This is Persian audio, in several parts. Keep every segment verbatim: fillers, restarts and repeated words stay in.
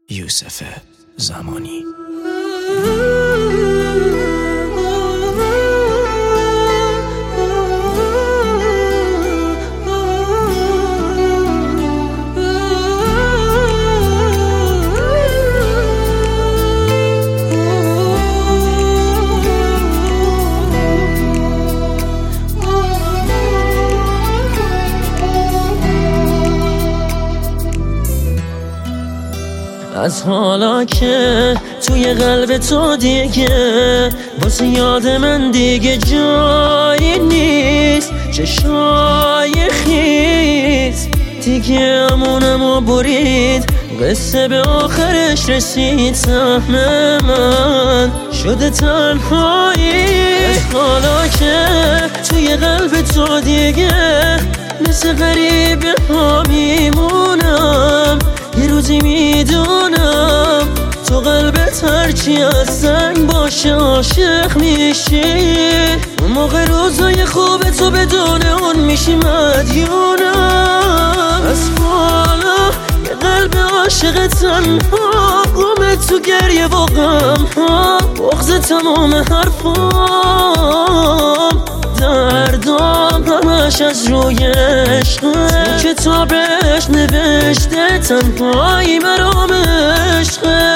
یوسف زمانی. از حالا که توی قلب تو دیگه واسه یاد من دیگه جایی نیست، چشای خیز دیگه امونمو برید، قصه به آخرش رسید، سهم من شده تنهایی. از حالا که توی قلب تو دیگه مثل غریبه ها میمونم، یه روزی میدونم تو قلبت هرچی از سنگ باشه عاشق میشی، اون موقع روزای خوب تو بدون اون میشی مدیونم. از حالا یه قلب عاشق تنها گم تو گریه و غم ها، بغض تمام حرفام دردام همش از روی عشقه، کتابش نوشته تنهایی مرام عشقه.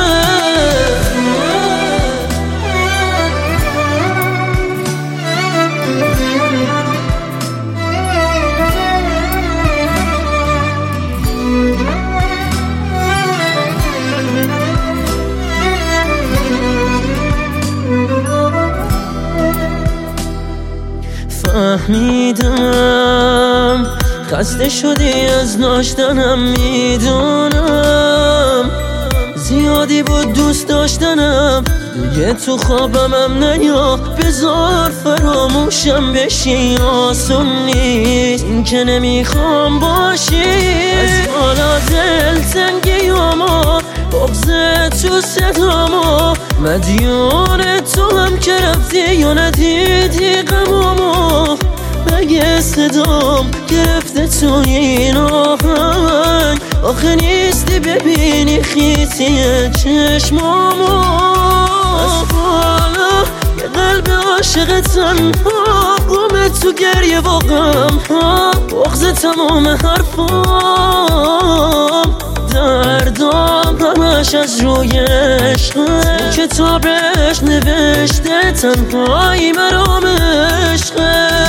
فهمیدم خسته شدی از داشتنم، میدونم زیادی بود دوست داشتنم، دیگه تو خوابمم نیا، بذار فراموشم بشی، آسون نیست این که نمیخوام باشی. از حالا دل تنگیامو بغض تو صدامو، مدیون تو هم که رفتی یا ندیدی غمامو، مگه صدام گرفته تو این آهنگ، آخه نیستی ببینی خیسی چشمامو. از حالا یه قلب عاشق تنها گم تو گریه و غم ها، بغض تمام حرفام دردام همش از روی عشقه، کتابش نوشته تنهایی مرام عشقه.